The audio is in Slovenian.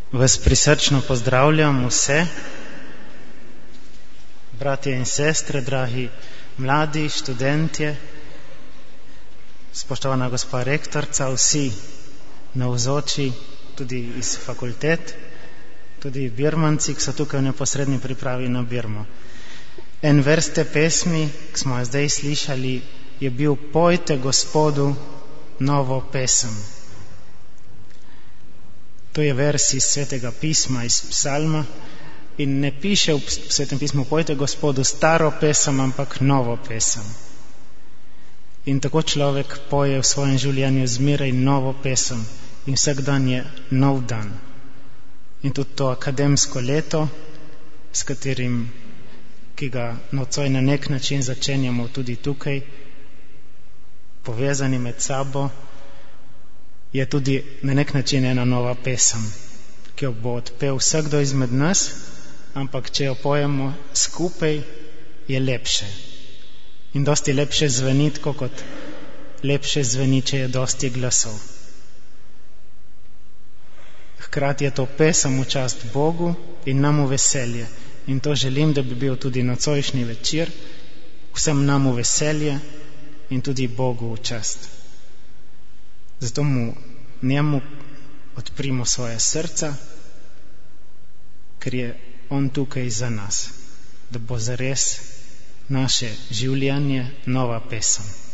Vas prisrčno pozdravljam vse, bratje in sestre, dragi mladi, študentje, spoštovana gospa rektorca, vsi navzoči, tudi iz fakultet, tudi birmanci, ki so tukaj v neposredni pripravi na Birmo. En vers te pesmi, ki smo jo zdaj slišali, je bil Pojte Gospodu novo pesem. To je vers iz Svetega pisma, iz psalma in ne piše v Svetem pismu Pojte Gospodu staro pesem, ampak novo pesem. In tako človek poje v svojem življenju zmeraj novo pesem in vsak dan je nov dan. In tudi to akademsko leto, s katerim, ki ga nocoj na nek način začenjamo tudi tukaj, povezani med sabo, je tudi na nek način ena nova pesem, ki jo bo odpel vsakdo izmed nas, ampak če jo pojemo skupaj, je lepše. In dosti lepše zveni, tako kot lepše zveni, če je dosti glasov. Hkrati je to pesem v čast Bogu in nam v veselje. In to želim, da bi bil tudi nocojšnji večer, vsem nam v veselje in tudi Bogu v čast. Zato njemu odprimo svoje srca, ker je on tukaj za nas, da bo zares naše življenje nova pesem.